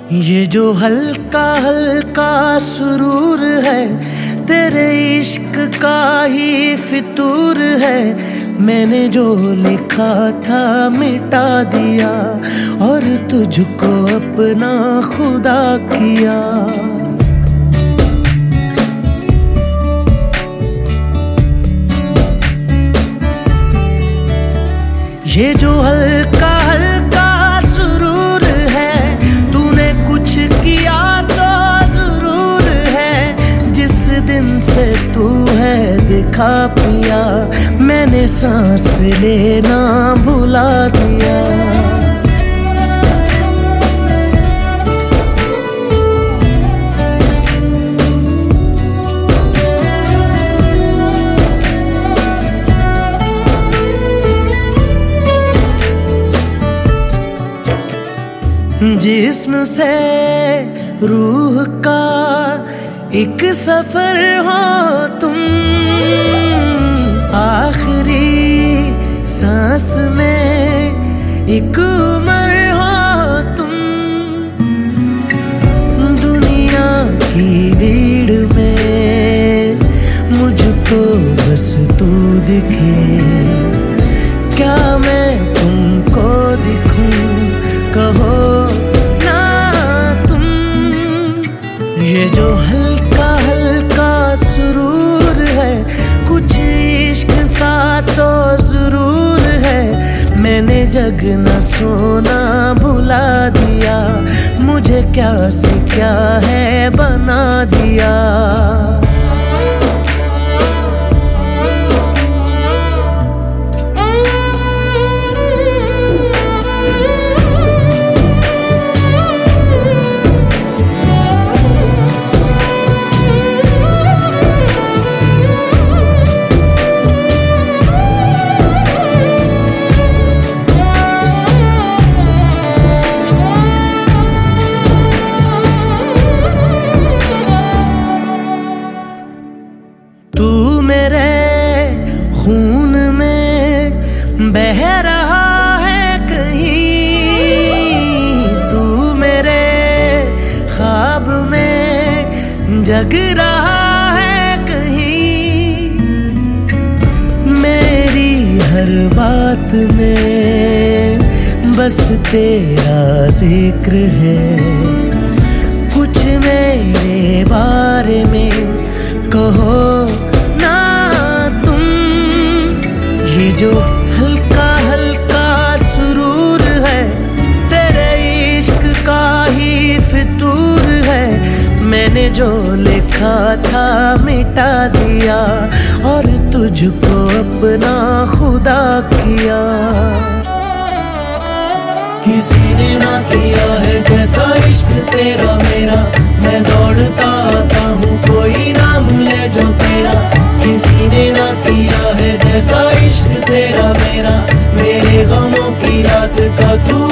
ये जो हल्का हल्का सुरूर है तेरे इश्क का ही फितूर है। मैंने जो लिखा था मिटा दिया और तुझको अपना खुदा किया। ये जो हल्का हल्का सुरूर है तूने कुछ किया तो जरूर है। जिस दिन से तू है दिखा पिया मैंने सांस लेना भुला दिया। जिस्म से रूह का एक सफर हो तुम, आखिरी सांस में एक उम्र हो तुम। दुनिया की भीड़ में मुझको बस तू दिखे, क्या मैं तुमको दिखूं कहो ना तुम। ये जो हल्का हल्का सुरूर है कुछ इश्क सा तो जरूर है। मैंने जगना सोना भुला दिया, मुझे क्या से क्या है बना दिया। तू मेरे खून में बह रहा है कहीं, तू मेरे ख्वाब में जग रहा है कहीं। मेरी हर बात में बस तेरा जिक्र है, कुछ मेरे बारे में कहो ना तुम। ये जो हल्का हल्का सुरूर है तेरे इश्क का ही फितूर है। मैंने जो लिखा था मिटा दिया और तुझको अपना खुदा किया। किसी ने ना किया है जैसा इश्क तेरा मेरा, मैं दौड़ता आता हूँ कोई नाम ले जो तेरा। किसी ने ना किया है जैसा इश्क तेरा मेरा, मेरे गमों की रात का तू